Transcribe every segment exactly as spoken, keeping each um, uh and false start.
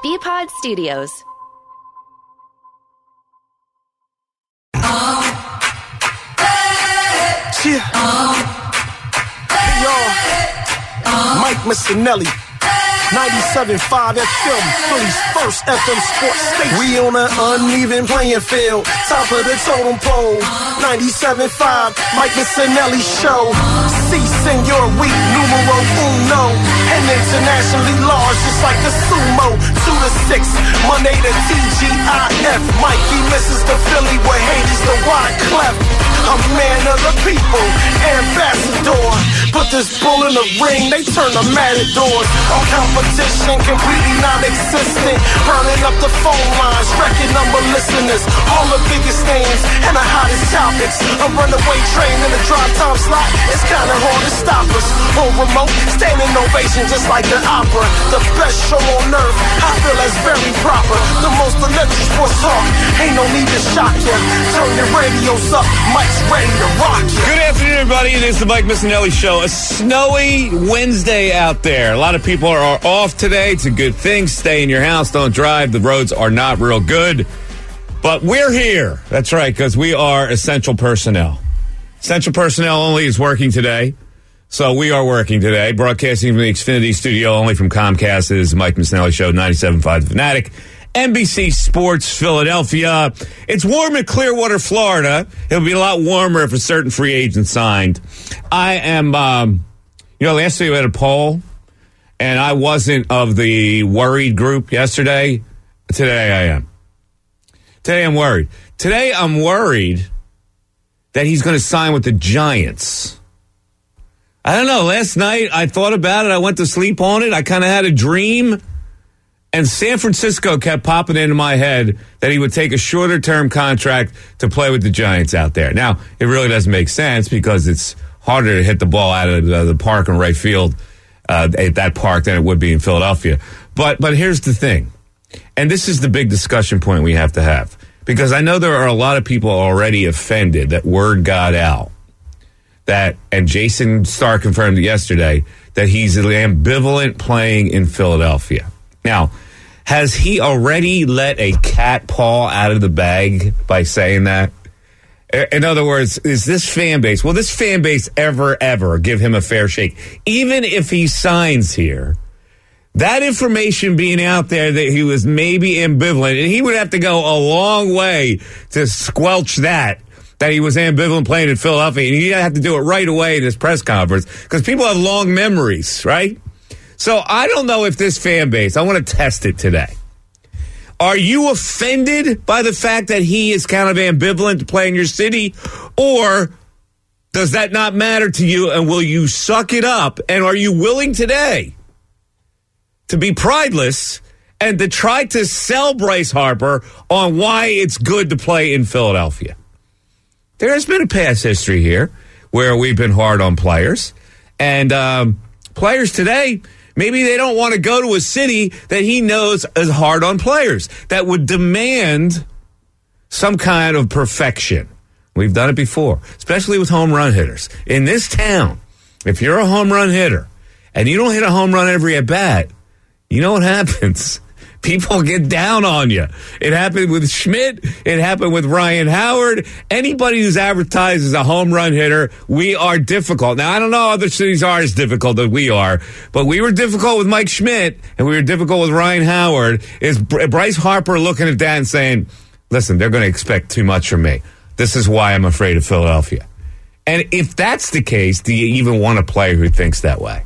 B-Pod Studios. Yeah. Hey, y'all. Mike Missinelli. ninety-seven point five F M, Philly's first F M sports station. We on an uneven playing field, top of the totem pole. ninety-seven point five, Mike Missinelli Show. Si, senor, we numero uno. And internationally large, just like the sumo. Two to six, Monday to T G I F. Mikey misses the Philly with Hades the Wyclef. A man of the people, ambassador. Put this bull in the ring, they turn the matadors. All competition completely non-existent. Burning up the phone lines, record number listeners. All the biggest names and the hottest topics. A runaway train in the drive time slot. It's kinda hard to stop us. On remote, standing ovation just like the opera. The best show on earth, I feel that's very proper. The most electric sports talk, ain't no need to shock ya. Turn your radios up, Mike's ready to rock ya. Good afternoon, everybody. It is the Mike Missinelli Show. A snowy Wednesday out there. A lot of people are off today. It's a good thing. Stay in your house. Don't drive. The roads are not real good. But we're here. That's right, because we are essential personnel. Essential personnel only is working today. So we are working today. Broadcasting from the Xfinity studio only from Comcast. It is the Mike Missinelli Show, ninety-seven point five The Fanatic. N B C Sports Philadelphia. It's warm in Clearwater, Florida. It'll be a lot warmer if a certain free agent signed. I am, um, you know, last week we had a poll, and I wasn't of the worried group yesterday. Today I am. Today I'm worried. Today I'm worried that he's going to sign with the Giants. I don't know. Last night I thought about it. I went to sleep on it. I kind of had a dream. And San Francisco kept popping into my head that he would take a shorter-term contract to play with the Giants out there. Now, it really doesn't make sense because it's harder to hit the ball out of the, the park in right field uh, at that park than it would be in Philadelphia. But but here's the thing, and this is the big discussion point we have to have, because I know there are a lot of people already offended that word got out, that, and Jason Starr confirmed it yesterday, that he's ambivalent playing in Philadelphia. Now, has he already let a cat paw out of the bag by saying that? In other words, is this fan base, will this fan base ever, ever give him a fair shake? Even if he signs here, that information being out there that he was maybe ambivalent, and he would have to go a long way to squelch that, that he was ambivalent playing in Philadelphia, and he'd have to do it right away in his press conference, because people have long memories, right? So I don't know if this fan base, I want to test it today. Are you offended by the fact that he is kind of ambivalent to play in your city? Or does that not matter to you, and will you suck it up? And are you willing today to be prideless and to try to sell Bryce Harper on why it's good to play in Philadelphia? There has been a past history here where we've been hard on players. And um, players today, maybe they don't want to go to a city that he knows is hard on players, that would demand some kind of perfection. We've done it before, especially with home run hitters. In this town, if you're a home run hitter and you don't hit a home run every at bat, you know what happens? People get down on you. It happened with Schmidt. It happened with Ryan Howard. Anybody who's advertised as a home run hitter, we are difficult. Now, I don't know other cities are as difficult as we are, but we were difficult with Mike Schmidt, and we were difficult with Ryan Howard. Is Bryce Harper looking at that and saying, listen, they're going to expect too much from me. This is why I'm afraid of Philadelphia. And if that's the case, do you even want a player who thinks that way?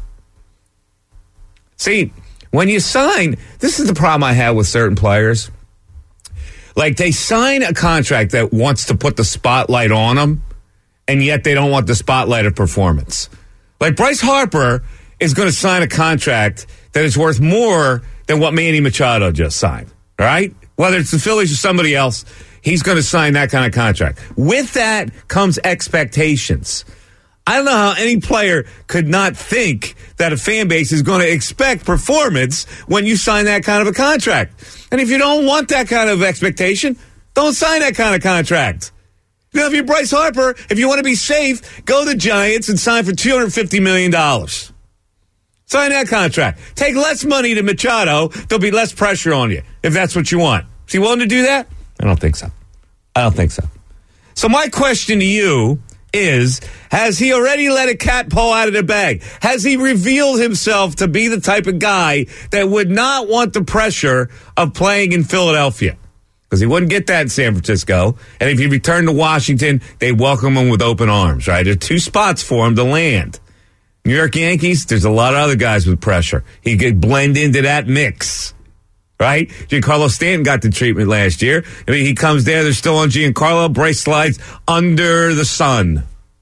See, when you sign, this is the problem I have with certain players. Like, they sign a contract that wants to put the spotlight on them, and yet they don't want the spotlight of performance. Like, Bryce Harper is going to sign a contract that is worth more than what Manny Machado just signed, right? Whether it's the Phillies or somebody else, he's going to sign that kind of contract. With that comes expectations. I don't know how any player could not think that a fan base is going to expect performance when you sign that kind of a contract. And if you don't want that kind of expectation, don't sign that kind of contract. You know, if you're Bryce Harper, if you want to be safe, go to the Giants and sign for two hundred fifty million dollars. It's Sign that contract. Take less money to Machado. There'll be less pressure on you if that's what you want. Is he willing to do that? I don't think so. I don't think so. So my question to you is, has he already let a cat pull out of the bag? Has he revealed himself to be the type of guy that would not want the pressure of playing in Philadelphia? Because he wouldn't get that in San Francisco. And if he returned to Washington, they'd welcome him with open arms, right? There's two spots for him to land. New York Yankees, there's a lot of other guys with pressure. He could blend into that mix, right? Giancarlo Stanton got the treatment last year. I mean, he comes there, they're still on Giancarlo. Bryce slides under the sun.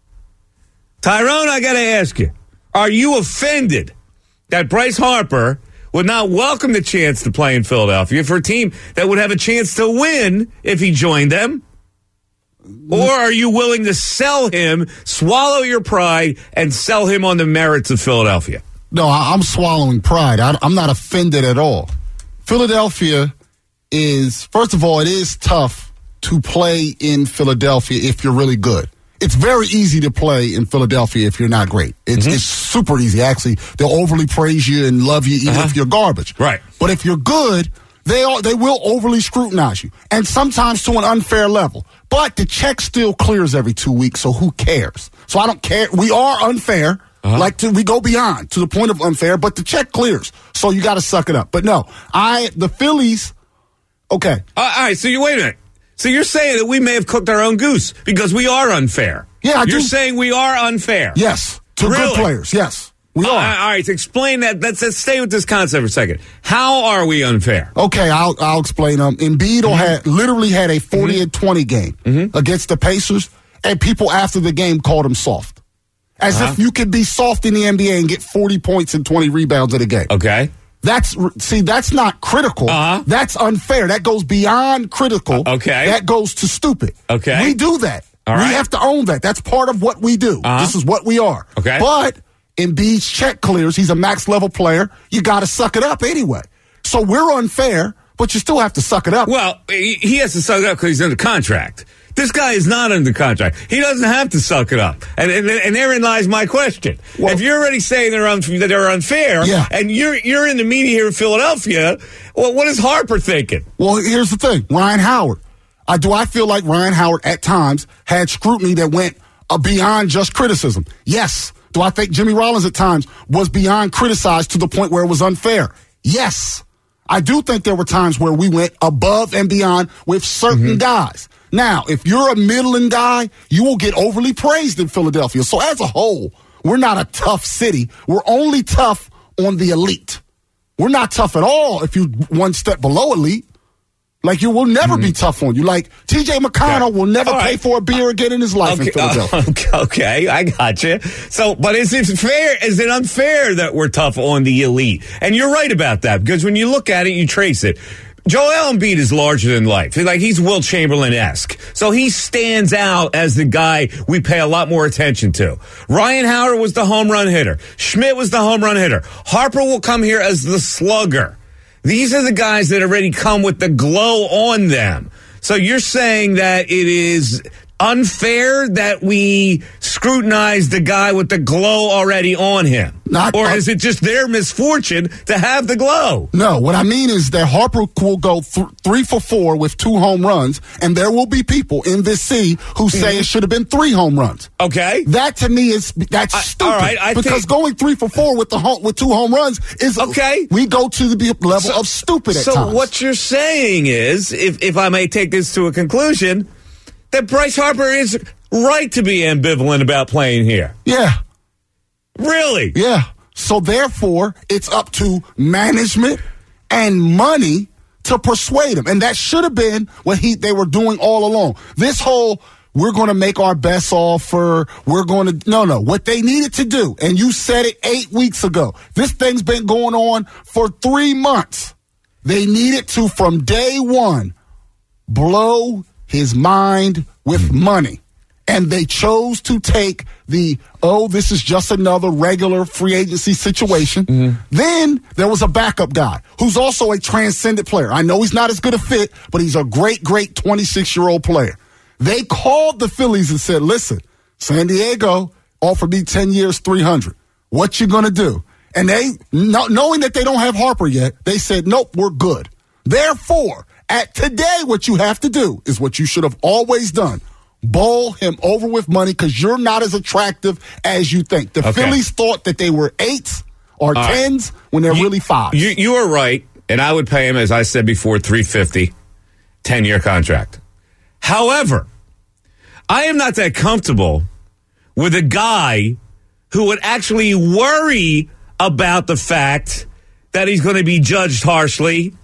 Tyrone, I got to ask you, are you offended that Bryce Harper would not welcome the chance to play in Philadelphia for a team that would have a chance to win if he joined them? Or are you willing to sell him, swallow your pride, and sell him on the merits of Philadelphia? No, I'm swallowing pride. I'm not offended at all. Philadelphia is, first of all, it is tough to play in Philadelphia if you're really good. It's very easy to play in Philadelphia if you're not great. It's, mm-hmm. it's super easy, actually. They'll overly praise you and love you even uh-huh. if you're garbage. Right. But if you're good, they are, they will overly scrutinize you, and sometimes to an unfair level. But the check still clears every two weeks, so who cares? So I don't care. We are unfair. Uh-huh. Like to, we go beyond to the point of unfair, but the check clears, so you got to suck it up. But no, I the Phillies. Okay. Uh, all right. So you wait a minute. So you're saying that we may have cooked our own goose because we are unfair. Yeah, I You're do. saying we are unfair. Yes, to really? good players. Yes, we uh, are. All right. Explain that. Let's, let's stay with this concept for a second. How are we unfair? Okay, I'll I'll explain. Um, Embiid mm-hmm. had literally had a forty and twenty game mm-hmm. against the Pacers, and people after the game called him soft. As uh-huh. if you could be soft in the N B A and get forty points and twenty rebounds in a game. Okay. That's see, that's not critical. Uh-huh. That's unfair. That goes beyond critical. Uh, okay. That goes to stupid. Okay. We do that. All we right. have to own that. That's part of what we do. Uh-huh. This is what we are. Okay. But Embiid's check clears. He's a max level player. You got to suck it up anyway. So we're unfair, but you still have to suck it up. Well, he has to suck it up because he's under contract. This guy is not under contract. He doesn't have to suck it up. And and, and therein lies my question. Well, if you're already saying they're un, that they're unfair, yeah. and you're you're in the media here in Philadelphia, well, what is Harper thinking? Well, here's the thing. Ryan Howard. Uh, do I feel like Ryan Howard at times had scrutiny that went uh, beyond just criticism? Yes. Do I think Jimmy Rollins at times was beyond criticized to the point where it was unfair? Yes. I do think there were times where we went above and beyond with certain mm-hmm. guys. Now, if you're a middling guy, you will get overly praised in Philadelphia. So as a whole, we're not a tough city. We're only tough on the elite. We're not tough at all if you're one step below elite. Like, you will never mm-hmm. be tough on you. Like, T J McConnell okay. will never all pay right. for a beer again in his life okay. in Philadelphia. Uh, okay, I got you. So, but is it fair? Is it unfair that we're tough on the elite? And you're right about that, because when you look at it, you trace it. Joel Embiid is larger than life. Like, he's Will Chamberlain-esque. So he stands out as the guy we pay a lot more attention to. Ryan Howard was the home run hitter. Schmidt was the home run hitter. Harper will come here as the slugger. These are the guys that already come with the glow on them. So you're saying that it is unfair that we scrutinize the guy with the glow already on him? Not, or uh, is it just their misfortune to have the glow? No, what I mean is that Harper will go th- three for four with two home runs, and there will be people in this city who say mm-hmm. it should have been three home runs. Okay. That to me is that's I, stupid. All right, I because think, going three for four with the home, with two home runs is okay. We go to the level so, of stupid at so times. So what you're saying is, if if I may take this to a conclusion, that Bryce Harper is right to be ambivalent about playing here. Yeah. Really? Yeah. So therefore, it's up to management and money to persuade him. And that should have been what he they were doing all along. This whole, we're going to make our best offer, we're going to, no, no. What they needed to do, and you said it eight weeks ago, this thing's been going on for three months. They needed to, from day one, blow his mind with money. And they chose to take the, oh, this is just another regular free agency situation. Mm-hmm. Then there was a backup guy who's also a transcendent player. I know he's not as good a fit, but he's a great, great twenty-six-year-old player. They called the Phillies and said, listen, San Diego offered me ten years, three hundred. What you going to do? And they, no, knowing that they don't have Harper yet, they said, nope, we're good. Therefore, at today, what you have to do is what you should have always done. Bowl him over with money because you're not as attractive as you think. The Okay. Phillies thought that they were eights or All tens right. when they're you, really fives. You, you are right, and I would pay him, as I said before, three hundred fifty dollars, ten-year contract. However, I am not that comfortable with a guy who would actually worry about the fact that he's going to be judged harshly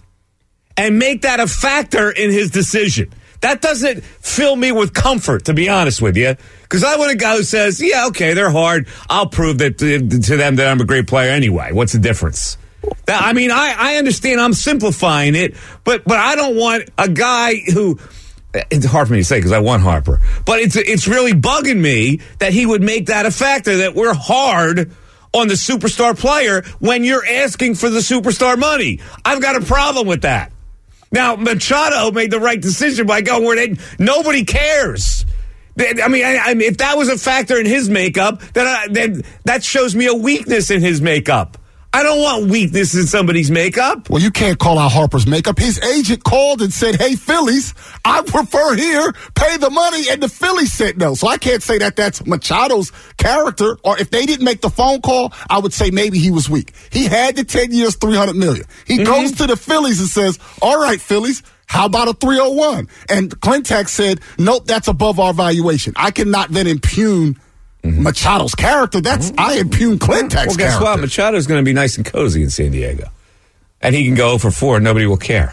and make that a factor in his decision. That doesn't fill me with comfort, to be honest with you, because I want a guy who says, yeah, okay, they're hard. I'll prove that to, to them that I'm a great player anyway. What's the difference? That, I mean, I, I understand I'm simplifying it, but but I don't want a guy who... It's hard for me to say because I want Harper, but it's it's really bugging me that he would make that a factor, that we're hard on the superstar player when you're asking for the superstar money. I've got a problem with that. Now, Machado made the right decision by going where they, nobody cares. I mean, I, I mean, if that was a factor in his makeup, then, I, then that shows me a weakness in his makeup. I don't want weakness in somebody's makeup. Well, you can't call out Harper's makeup. His agent called and said, hey, Phillies, I prefer here, pay the money, and the Phillies said no. So I can't say that that's Machado's character, or if they didn't make the phone call, I would say maybe he was weak. He had the ten years, three hundred million dollars. He mm-hmm. goes to the Phillies and says, all right, Phillies, how about a three oh one? And Clintac said, nope, that's above our valuation. I cannot then impugn Mm-hmm. Machado's character. That's I impugn Clintac's well, guess character. what? Machado's going to be nice and cozy in San Diego, and he can go oh for four, and nobody will care.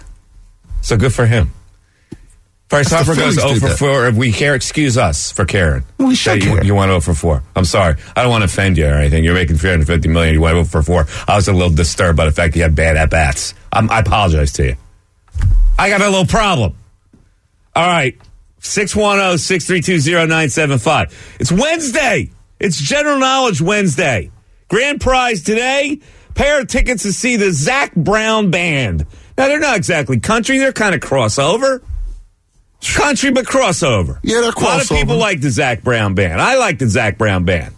So good for him. Bryce Harper goes oh for four. If we care, excuse us for caring. We should you, care. You want oh for four. I'm sorry. I don't want to offend you or anything. You're making three hundred fifty million dollars. You want oh for four. I was a little disturbed by the fact you had bad at-bats. I'm, I apologize to you. I got a little problem. All right. six one zero, six three two, zero nine seven five. It's Wednesday. It's General Knowledge Wednesday. Grand prize today, pair of tickets to see the Zac Brown Band. Now, they're not exactly country. They're kind of crossover. Country, but crossover. Yeah, they're crossover. A lot of people like the Zac Brown Band. I like the Zac Brown Band.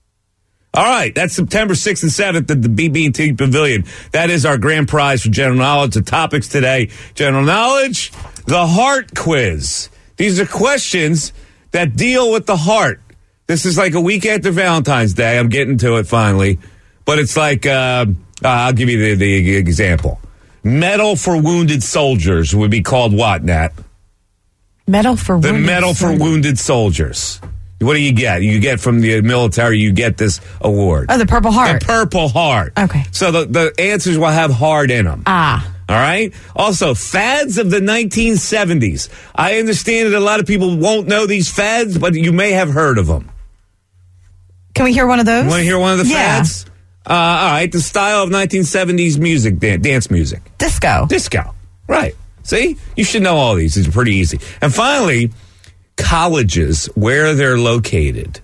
All right, that's September sixth and seventh at the B B and T Pavilion. That is our grand prize for General Knowledge. The topics today, General Knowledge, the Heart Quiz. These are questions that deal with the heart. This is like a week after Valentine's Day. I'm getting to it finally. But it's like, uh, uh, I'll give you the, the example. Medal for Wounded Soldiers would be called what, Nat? Medal for the Wounded The Medal soldiers. for Wounded Soldiers. What do you get? You get from the military, you get this award. Oh, the Purple Heart. The Purple Heart. Okay. So the, the answers will have heart in them. Ah. All right. Also, fads of the nineteen seventies. I understand that a lot of people won't know these fads, but you may have heard of them. Can we hear one of those? You want to hear one of the yeah. fads? Uh, all right. The style of nineteen seventies music, dan- dance music. Disco. Disco. Right. See? You should know all these. These are pretty easy. And finally, colleges, where they're located.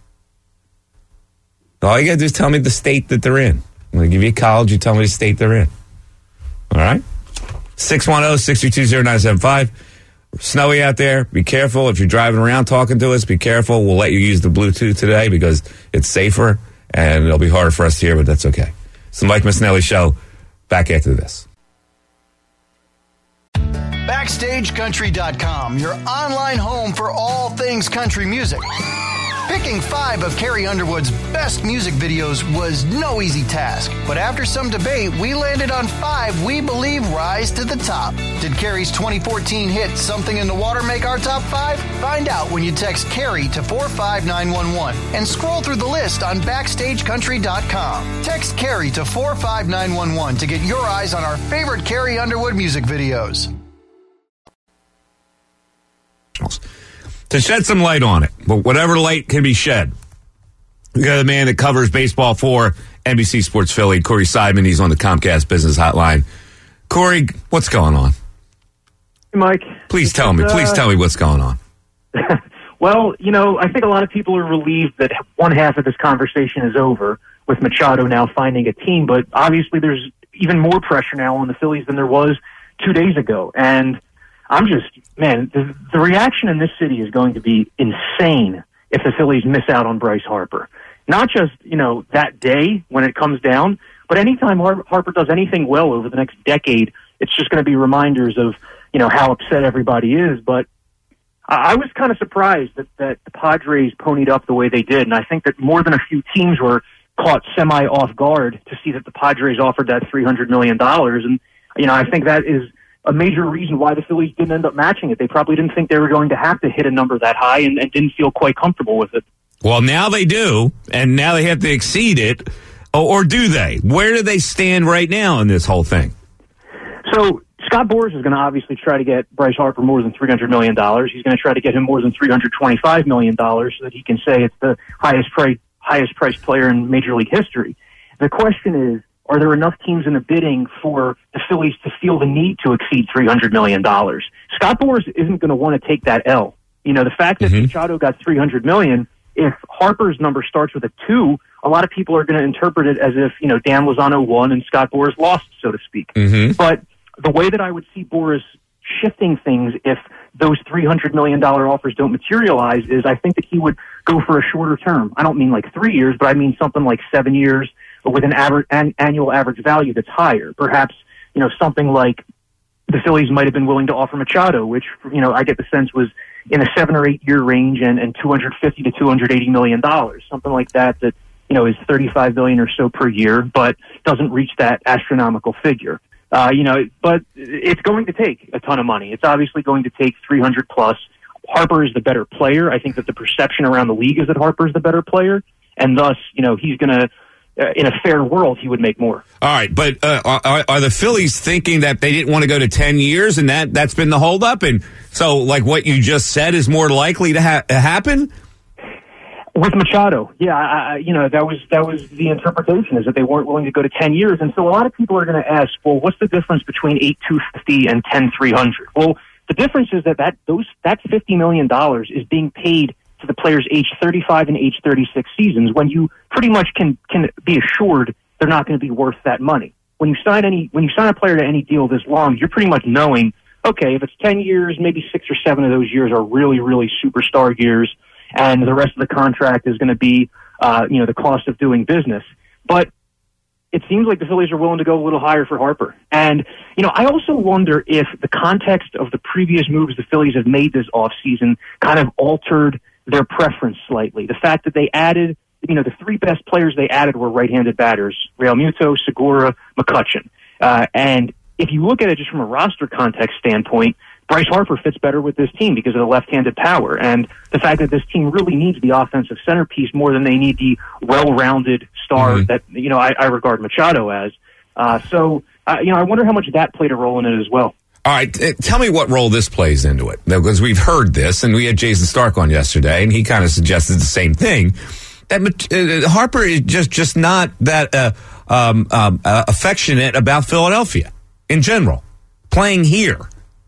All you got to do is tell me the state that they're in. I'm going to give you a college. You tell me the state they're in. All right? six one zero, six three two, zero nine seven five. Snowy out there. Be careful. If you're driving around talking to us, be careful. We'll let you use the Bluetooth today because it's safer and it'll be harder for us to hear, but that's okay. It's the Mike Missinelli Show. Back after this. Backstage Country dot com, your online home for all things country music. Picking five of Carrie Underwood's best music videos was no easy task, but after some debate, we landed on five we believe rise to the top. Did Carrie's twenty fourteen hit Something in the Water make our top five? Find out when you text Carrie to four five nine one one and scroll through the list on Backstage Country dot com. Text Carrie to four five nine one one to get your eyes on our favorite Carrie Underwood music videos. To shed some light on it, but whatever light can be shed. We got a man that covers baseball for N B C Sports Philly, Corey Seidman. He's on the Comcast Business Hotline. Corey, what's going on? Hey, Mike. Please tell me. Uh, Please tell me what's going on. Well, you know, I think a lot of people are relieved that one half of this conversation is over with Machado now finding a team, but obviously there's even more pressure now on the Phillies than there was two days ago. And I'm just, man, the, the reaction in this city is going to be insane if the Phillies miss out on Bryce Harper. Not just, you know, that day when it comes down, But anytime Har- Harper does anything well over the next decade, it's just going to be reminders of, you know, how upset everybody is. But I, I was kind of surprised that, that the Padres ponied up the way they did. And I think that more than a few teams were caught semi off guard to see that the Padres offered that three hundred million dollars. And, you know, I think that is a major reason why the Phillies didn't end up matching it. They probably didn't think they were going to have to hit a number that high and, and didn't feel quite comfortable with it. Well, now they do, and now they have to exceed it. Or do they? Where do they stand right now in this whole thing? So Scott Boras is going to obviously try to get Bryce Harper more than three hundred million dollars. He's going to try to get him more than three hundred twenty-five million dollars so that he can say it's the highest price, highest priced player in Major League history. The question is, are there enough teams in the bidding for the Phillies to feel the need to exceed three hundred million dollars? Scott Boras isn't going to want to take that L. You know, the fact that mm-hmm. Machado got three hundred million dollars, if Harper's number starts with a two, a lot of people are going to interpret it as if, you know, Dan Lozano won and Scott Boras lost, so to speak. Mm-hmm. But the way that I would see Boras shifting things if those three hundred million dollars offers don't materialize is I think that he would go for a shorter term. I don't mean like three years, but I mean something like seven years with an average an annual average value that's higher. Perhaps, you know, something like the Phillies might have been willing to offer Machado, which, you know, I get the sense was in a seven or eight year range and, and two hundred fifty to two hundred eighty million dollars, something like that, that, you know, is thirty-five billion dollars or so per year, but doesn't reach that astronomical figure. Uh, you know, but it's going to take a ton of money. It's obviously going to take three hundred plus. Harper is the better player. I think that the perception around the league is that Harper is the better player, and thus, you know, he's going to, uh, in a fair world, he would make more. All right, but uh, are, are the Phillies thinking that they didn't want to go to ten years, and that, that's been the holdup? And so, like what you just said is more likely to ha- happen? With Machado, yeah, I, you know, that was that was the interpretation, is that they weren't willing to go to ten years. And so a lot of people are going to ask, well, what's the difference between eight two fifty and ten three hundred? Well, the difference is that that, those, that fifty million dollars is being paid to the players age thirty-five and age thirty-six seasons, when you pretty much can can be assured they're not going to be worth that money. When you sign any when you sign a player to any deal this long, you're pretty much knowing, okay, if it's ten years, maybe six or seven of those years are really, really superstar years, and the rest of the contract is going to be, uh, you know, the cost of doing business. But it seems like the Phillies are willing to go a little higher for Harper. And, you know, I also wonder if the context of the previous moves the Phillies have made this offseason kind of altered their preference slightly. The fact that they added, you know, the three best players they added were right-handed batters, Real Muto, Segura, McCutchen. Uh, and if you look at it just from a roster context standpoint, Bryce Harper fits better with this team because of the left-handed power, and the fact that this team really needs the offensive centerpiece more than they need the well-rounded star mm-hmm. that, you know, I, I regard Machado as. Uh, so, uh, you know, I wonder how much that played a role in it as well. All right, t- tell me what role this plays into it, because we've heard this, and we had Jason Stark on yesterday, and he kind of suggested the same thing, that uh, Harper is just, just not that uh, um, um, uh, affectionate about Philadelphia in general, playing here.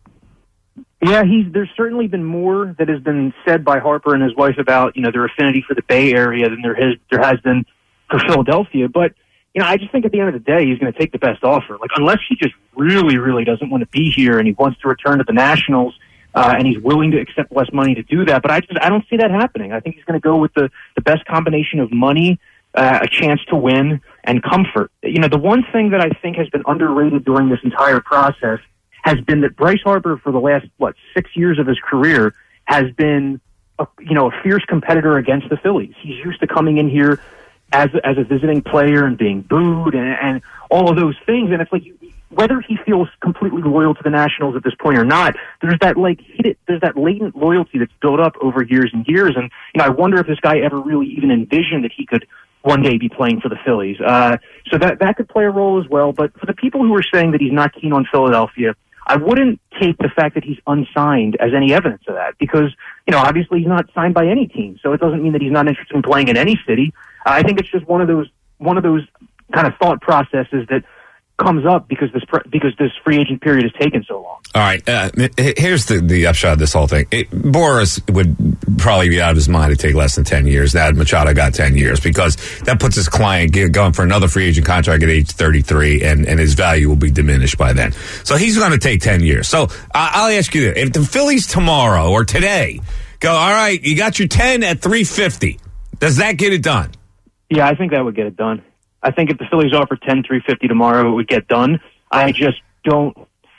Yeah, he's, there's certainly been more that has been said by Harper and his wife about, you know, their affinity for the Bay Area than there has, there has been for Philadelphia. But, you know, I just think at the end of the day, he's going to take the best offer. Like, unless he just really, really doesn't want to be here and he wants to return to the Nationals, uh, and he's willing to accept less money to do that. But I just, I don't see that happening. I think he's going to go with the, the best combination of money, uh, a chance to win, and comfort. You know, the one thing that I think has been underrated during this entire process has been that Bryce Harper, for the last, what, six years of his career, has been, a, you know, a fierce competitor against the Phillies. He's used to coming in here as as a visiting player and being booed and, and all of those things. And it's like, whether he feels completely loyal to the Nationals at this point or not, there's that like hit, there's that latent loyalty that's built up over years and years. And, you know, I wonder if this guy ever really even envisioned that he could one day be playing for the Phillies. Uh, so that that could play a role as well. But for the people who are saying that he's not keen on Philadelphia, I wouldn't take the fact that he's unsigned as any evidence of that, because, you know, obviously he's not signed by any team, so it doesn't mean that he's not interested in playing in any city. Uh, I think it's just one of those one of those kind of thought processes that comes up because this because this free agent period has taken so long. All right, uh, here's the, the upshot of this whole thing. It, Boras would probably be out of his mind to take less than ten years. Now Machado got ten years, because that puts his client going for another free agent contract at age thirty-three, and, and his value will be diminished by then. So he's going to take ten years. So uh, I'll ask you this. If the Phillies tomorrow or today go, all right, you got your ten at three fifty, does that get it done? Yeah, I think that would get it done. I think if the Phillies offered ten three fifty tomorrow, it would get done. I just don't.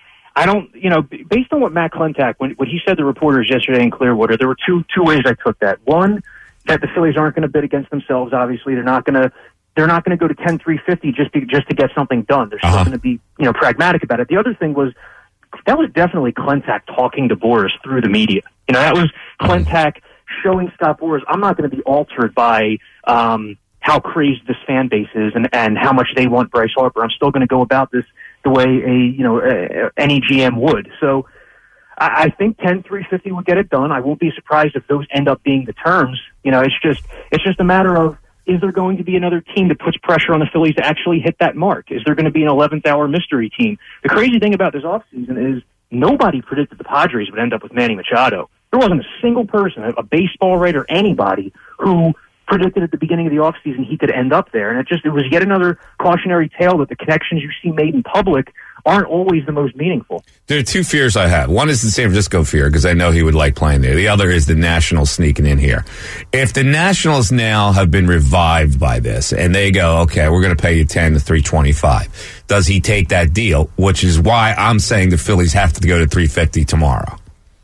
I don't, you know, based on what Matt Klentak, when what he said to reporters yesterday in Clearwater, there were two two ways I took that. One, that the Phillies aren't going to bid against themselves. Obviously, they're not going to they're not going to go to ten three fifty just to, just to get something done. They're still Uh-huh. going to be, you know, pragmatic about it. The other thing was that was definitely Klentak talking to Boras through the media. You know, that was Klentak showing Scott Boras, I'm not going to be altered by um, how crazy this fan base is and, and how much they want Bryce Harper. I'm still going to go about this the way a you know a, any G M would. So I, I think ten three fifty would get it done. I won't be surprised if those end up being the terms. You know, it's just it's just a matter of, is there going to be another team that puts pressure on the Phillies to actually hit that mark? Is there going to be an eleventh hour mystery team? The crazy thing about this offseason is nobody predicted the Padres would end up with Manny Machado. There wasn't a single person, a baseball writer, anybody, who predicted at the beginning of the offseason he could end up there. And it just it was yet another cautionary tale that the connections you see made in public aren't always the most meaningful. There are two fears I have. One is the San Francisco fear, because I know he would like playing there. The other is the Nationals sneaking in here. If the Nationals now have been revived by this, and they go, okay, we're going to pay you ten to three twenty-five, does he take that deal? Which is why I'm saying the Phillies have to go to three fifty tomorrow.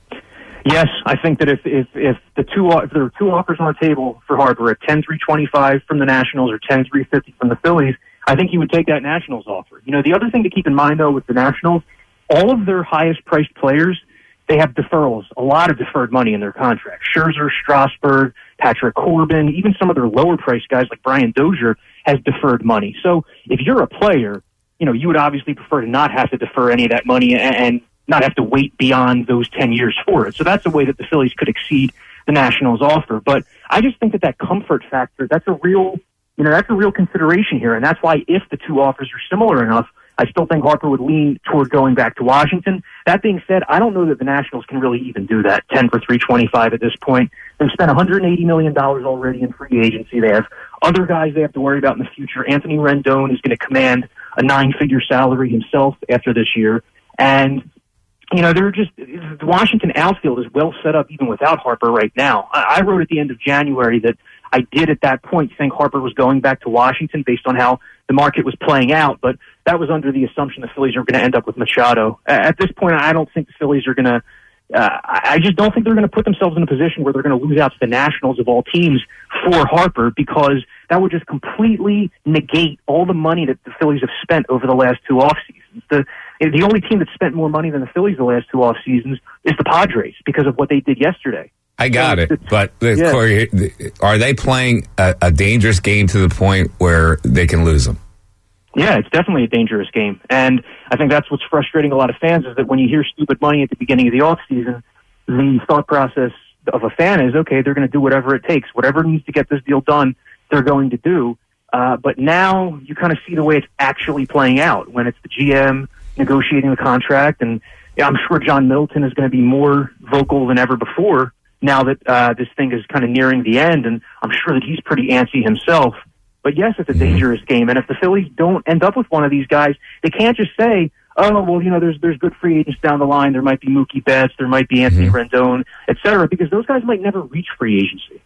Yes, I think that if if if the two if there were two offers on the table for Harper at ten three twenty-five from the Nationals or ten three fifty from the Phillies, I think he would take that Nationals offer. You know, the other thing to keep in mind, though, with the Nationals, all of their highest-priced players, they have deferrals, a lot of deferred money in their contracts. Scherzer, Strasburg, Patrick Corbin, even some of their lower-priced guys like Brian Dozier has deferred money. So if you're a player, you know, you would obviously prefer to not have to defer any of that money and, and not have to wait beyond those ten years for it. So that's a way that the Phillies could exceed the Nationals' offer. But I just think that that comfort factor, that's a real... You know, that's a real consideration here, and that's why if the two offers are similar enough, I still think Harper would lean toward going back to Washington. That being said, I don't know that the Nationals can really even do that, ten for three twenty-five at this point. They've spent one hundred eighty million dollars already in free agency. They have other guys they have to worry about in the future. Anthony Rendon is going to command a nine-figure salary himself after this year, and you know, they're just the Washington outfield is well set up even without Harper right now. I, I wrote at the end of January that I did at that point think Harper was going back to Washington based on how the market was playing out, but that was under the assumption the Phillies are going to end up with Machado. At this point, I don't think the Phillies are going to uh, I just don't think they're going to put themselves in a position where they're going to lose out to the Nationals of all teams for Harper, because that would just completely negate all the money that the Phillies have spent over the last two off seasons. The the only team that spent more money than the Phillies the last two off seasons is the Padres because of what they did yesterday. I got so it, but uh, yeah. Corey, are they playing a, a dangerous game to the point where they can lose them? Yeah, it's definitely a dangerous game. And I think that's what's frustrating a lot of fans is that when you hear stupid money at the beginning of the offseason, the thought process of a fan is, okay, they're going to do whatever it takes. Whatever needs to get this deal done, they're going to do. Uh, but now you kind of see the way it's actually playing out when it's the G M negotiating the contract. And yeah, I'm sure John Middleton is going to be more vocal than ever before now that uh, this thing is kind of nearing the end. And I'm sure that he's pretty antsy himself. But yes, it's a dangerous game. And if the Phillies don't end up with one of these guys, they can't just say, oh, well, you know, there's there's good free agents down the line. There might be Mookie Betts. There might be Anthony mm-hmm. Rendon, et cetera, because those guys might never reach free agency.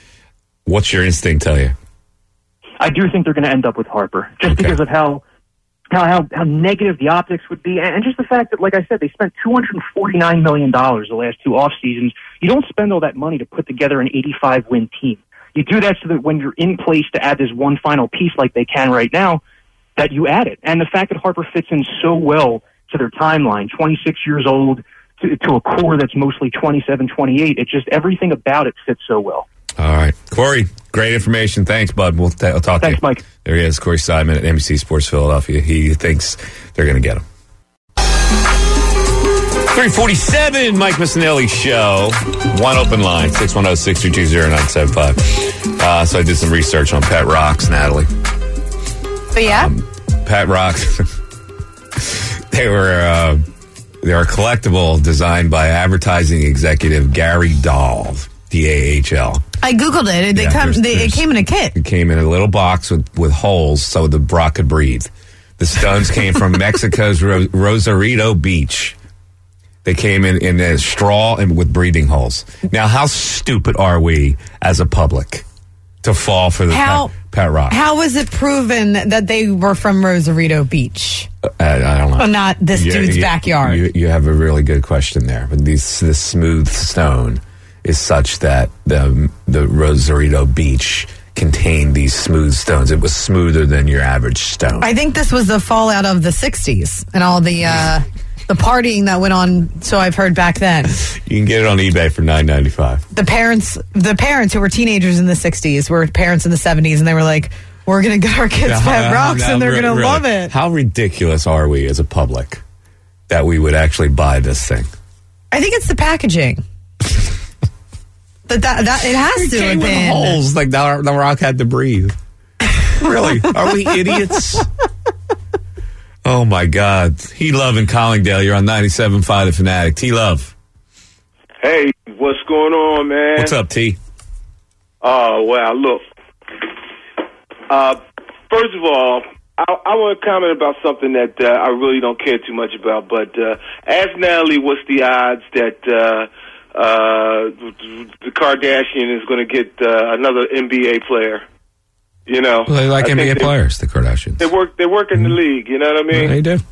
What's your instinct tell you? I do think they're going to end up with Harper just okay. because of how, how how how negative the optics would be. And just the fact that, like I said, they spent two hundred forty-nine million dollars the last two off seasons. You don't spend all that money to put together an eighty-five win team. You do that so that when you're in place to add this one final piece like they can right now, that you add it. And the fact that Harper fits in so well to their timeline, twenty-six years old, to, to a core that's mostly twenty-seven, twenty-eight, it just, everything about it fits so well. All right. Corey, great information. Thanks, bud. We'll, t- we'll talk Thanks, to you. Mike. There he is, Corey Simon at N B C Sports Philadelphia. He thinks they're going to get him. three forty-seven, Mike Missanelli Show. One open line, six one zero, six three two, zero nine seven five. Uh, so I did some research on Pet Rocks, Natalie. But yeah? Um, Pet Rocks. they were uh, they were a collectible designed by advertising executive Gary Dahl, D A H L. I Googled it. They Yeah, come, there's- they, it there's- came in a kit. It came in a little box with, with holes so the Brock could breathe. The stones came from Mexico's Ro- Rosarito Beach. They came in, in a straw and with breathing holes. Now, how stupid are we as a public to fall for the How- Pat, Pat Rock. How was it proven that they were from Rosarito Beach? I, I don't know. Well, not this You- dude's you- backyard. You, you have a really good question there. But these, this smooth stone is such that the the Rosarito Beach contained these smooth stones. It was smoother than your average stone. I think this was the fallout of the sixties and all the uh, the partying that went on. So I've heard back then. You can get it on eBay for nine ninety five. The parents, the parents who were teenagers in the sixties were parents in the seventies, and they were like, "We're going to get our kids Pet Rocks, and they're going to love it." How ridiculous are we as a public that we would actually buy this thing? I think it's the packaging. that, that that it has to have With been. holes like the, the rock had to breathe. Really? Are we idiots? Oh my God. T-Love in Collingdale. You're on ninety-seven point five The Fanatic. T-Love. Hey, what's going on, man? What's up, T? Oh, well, look. Uh, first of all, I, I want to comment about something that uh, I really don't care too much about, but uh, ask Natalie what's the odds that uh, uh, the Kardashian is going to get uh, another N B A player. You know, Well, they like I N B A think they- players, the Kardashians. They work. They work in the league. You know what I mean? They do.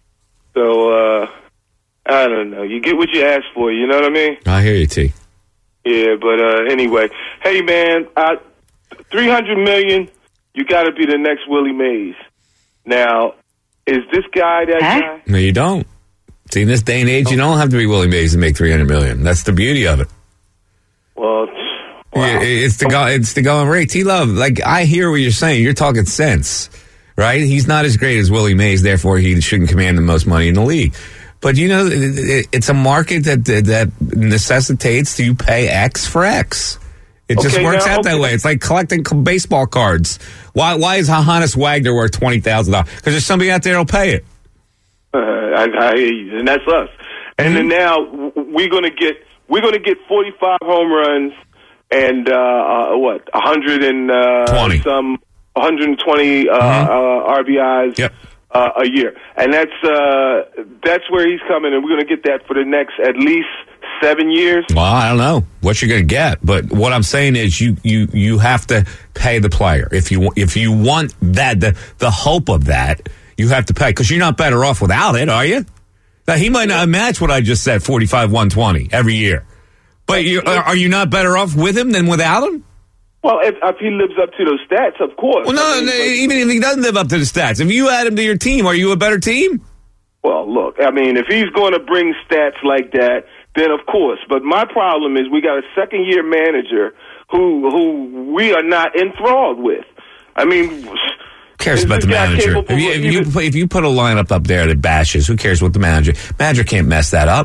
So uh, I don't know. You get what you ask for. You know what I mean? I hear you, T. Yeah, but uh, anyway, hey man, uh, three hundred million. You got to be the next Willie Mays. Now, is this guy that guy? No, you don't. See, in this day and age, you don't have to be Willie Mays to make three hundred million dollars. That's the beauty of it. Well, wow. Yeah, it's the go, it's the going rate. T-Love, like, I hear what you're saying. You're talking sense, right? He's not as great as Willie Mays, therefore he shouldn't command the most money in the league. But, you know, it, it, it's a market that that necessitates you pay X for X. It just Okay, works now, out that okay. way. It's like collecting c- baseball cards. Why Why is Johannes Wagner worth twenty thousand dollars? Because there's somebody out there that'll pay it. Uh, I, I hear you, and that's us. And then now w- we're gonna get we're gonna get forty-five home runs and uh, uh, what a hundred and uh, twenty. some one hundred twenty uh, uh, R B Is. Yep. Uh, a year, and that's uh, that's where he's coming, and we're going to get that for the next at least seven years. Well, I don't know what you're going to get, but what I'm saying is you you you have to pay the player if you if you want that the the hope of that you have to pay because you're not better off without it, are you? Now he might not match what I just said, forty-five, one twenty every year, but you are are you not better off with him than without him? Well, if, if he lives up to those stats, of course. Well, no, I mean, no, but- even if he doesn't live up to the stats, if you add him to your team, are you a better team? Well, look, I mean, if he's going to bring stats like that, then of course. But my problem is we got a second year manager who who we are not enthralled with. I mean, Who cares is about the this guy manager? capable If you, of if, you, even- put- if you put a lineup up there that bashes, who cares what the manager? Manager can't mess that up.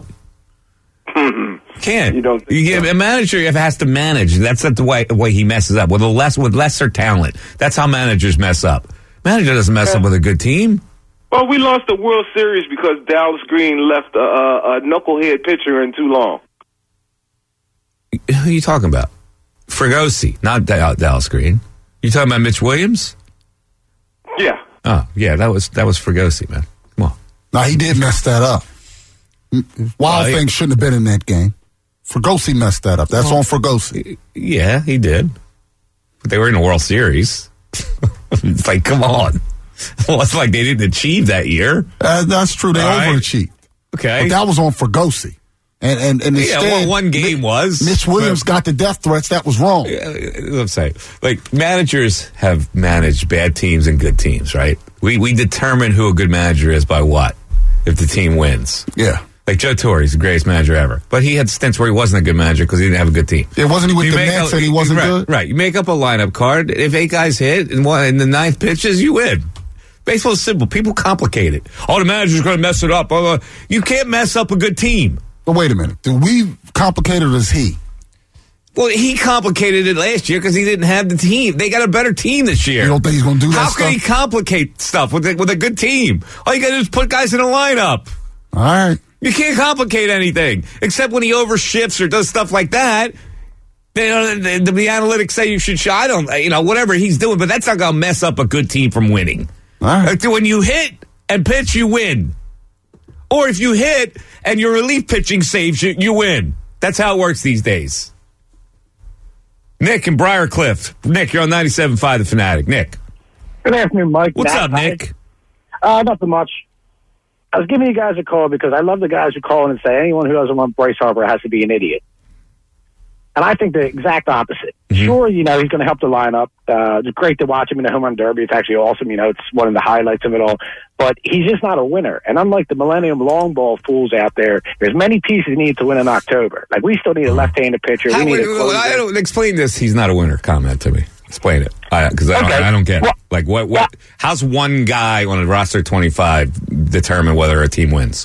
Can't. You don't think You give- so? A manager has to manage. That's not the way, the way he messes up with a less with lesser talent. That's how managers mess up. Manager doesn't mess up with a good team. well, we lost the World Series because Dallas Green left a, a, a knucklehead pitcher in too long. Who are you talking about? Fregosi, not Dal- Dallas Green. You talking about Mitch Williams? Yeah. Oh, yeah, that was that was Fregosi, man. Come on. Now, he did mess that up. Wild Well, he- Thing shouldn't have been in that game. Fergosi messed that up. That's on Fergosi. Yeah, he did. But they were in the World Series. It's like, come on. Well, it's like they didn't achieve that year. Uh, that's true. They All right. overachieved. Okay. But that was on Fergosi. And, and, and Yeah, instead, well, one game Mi- was. Mitch Williams got the death threats. That was wrong. I'm saying, like, managers have managed bad teams and good teams, right? We we determine who a good manager is by what? If the team wins. Yeah. Like Joe Torre, he's the greatest manager ever. But he had stints where he wasn't a good manager because he didn't have a good team. Yeah, wasn't he with You the make Mets a- and he wasn't right, good? Right. You make up a lineup card. If eight guys hit in, one, in the ninth pitches, you win. Baseball is simple. People complicate it. Oh, the manager's going to mess it up. Oh, you can't mess up a good team. But wait a minute. Did we complicate it as he? Well, he complicated it last year because he didn't have the team. They got a better team this year. You don't think he's going to do that How stuff? can he complicate stuff with a, with a good team? All you got to do is put guys in a lineup. All right. You can't complicate anything except when he overshifts or does stuff like that. They, uh, the, the, the analytics say you should. I don't, you know, whatever he's doing, but that's not going to mess up a good team from winning. All right. Like, when you hit and pitch, you win. Or if you hit and your relief pitching saves you, you win. That's how it works these days. Nick in Briarcliff. Nick, you're on ninety-seven point five The Fanatic. Nick. Good afternoon, Mike. What's Matt, up, Nick? Uh, nothing much. I was giving you guys a call because I love the guys who call in and say anyone who doesn't want Bryce Harper has to be an idiot. And I think the exact opposite. Mm-hmm. Sure, you know, he's going to help the lineup. Uh, it's great to watch him in the home run derby. It's actually awesome. You know, it's one of the highlights of it all. But he's just not a winner. And unlike the Millennium Long Ball fools out there, there's many pieces needed to win in October. Like, we still need a left-handed pitcher. How, we need wait, a I don't, explain this. He's not a winner comment to me. Explain it. Because I, I, okay. I don't get it. Well, like, what? What? Well, how's one guy on a roster twenty-five determine whether a team wins?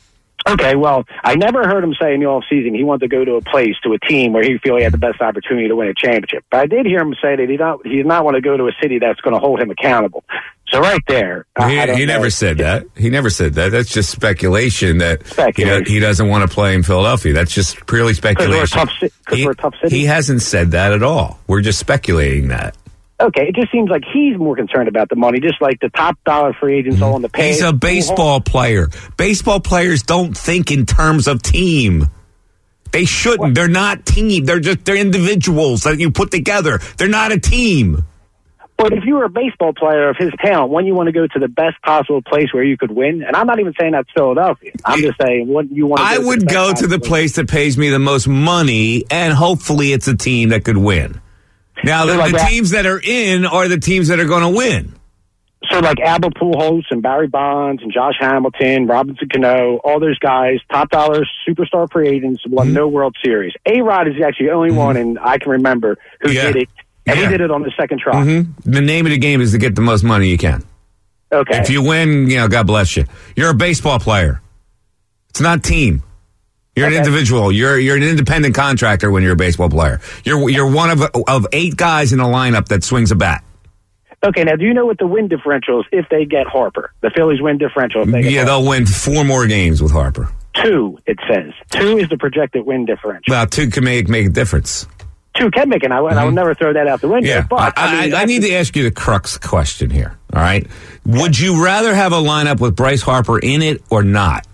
Okay, well, I never heard him say in the offseason he wanted to go to a place, to a team where he feel he had the best opportunity to win a championship. But I did hear him say that he not he did not want to go to a city that's going to hold him accountable. So right there, he, I, I he never said that. He never said that. That's just speculation that speculation. He, he doesn't want to play in Philadelphia. That's just purely speculation. Because we're, he, we're a tough city. He hasn't said that at all. We're just speculating that. Okay, it just seems like he's more concerned about the money, just like the top dollar free agents all in the pay. He's a baseball player. Baseball players don't think in terms of team. They shouldn't. What? They're not team. They're just they're individuals that you put together. They're not a team. But if you were a baseball player of his talent, wouldn't you want to go to the best possible place where you could win? And I'm not even saying that's Philadelphia. I'm just saying, wouldn't you want to go I to would the go to the place that pays me the most money, and hopefully it's a team that could win. Now, the, like the that. teams that are in are the teams that are going to win. So, like Albert Pujols and Barry Bonds and Josh Hamilton, Robinson Cano, all those guys, top dollar superstar free agents, won mm-hmm. no World Series. A-Rod is actually the only mm-hmm. one, and I can remember, who yeah. did it, and yeah. he did it on the second try. Mm-hmm. The name of the game is to get the most money you can. Okay. If you win, you know, God bless you. You're a baseball player. It's not team. You're okay. an individual. You're you're an independent contractor when you're a baseball player. You're you're one of of eight guys in a lineup that swings a bat. Okay, now do you know what the win differential is if they get Harper? The Phillies win differential if they get Yeah, Harper. They'll win four more games with Harper. Two, it says. Two is the projected win differential. Well, two can make make a difference. Two can make, and I, mm-hmm. I would never throw that out the window. Yeah, but I, I, mean, I, I need to ask you the crux question here. All right, would you rather have a lineup with Bryce Harper in it or not?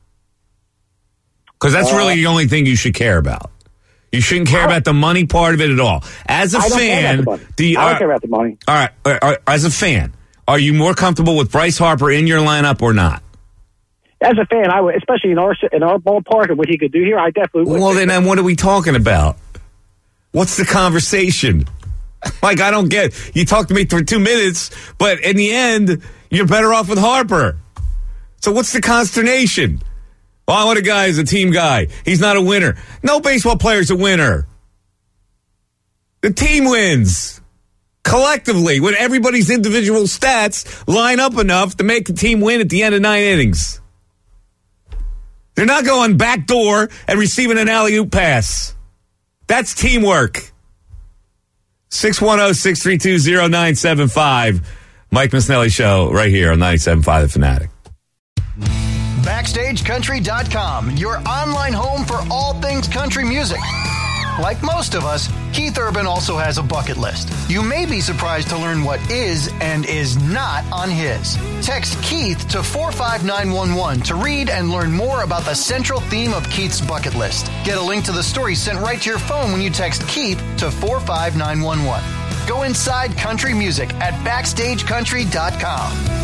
Because that's uh, really the only thing you should care about. You shouldn't care about the money part of it at all. As a I don't fan, care about the money. do you, I don't are, care about the money. All right, are, are, as a fan, are you more comfortable with Bryce Harper in your lineup or not? As a fan, I would, especially in our in our ballpark and what he could do here, I definitely would. Well, then, then what are we talking about? What's the conversation? Like, I don't get. You talk to me for two minutes, but in the end, you're better off with Harper. So what's the consternation? Well, I want a guy who's a team guy. He's not a winner. No baseball player's a winner. The team wins. Collectively, when everybody's individual stats line up enough to make the team win at the end of nine innings. They're not going backdoor and receiving an alley-oop pass. That's teamwork. six one zero, six three two, zero nine seven five. Mike Missanelli Show right here on ninety-seven point five The Fanatic. Backstage Country dot com, your online home for all things country music. Like most of us, Keith Urban also has a bucket list. You may be surprised to learn what is and is not on his. Text Keith to four five nine one one to read and learn more about the central theme of Keith's bucket list. Get a link to the story sent right to your phone when you text Keith to four five nine one one. Go inside country music at Backstage Country dot com.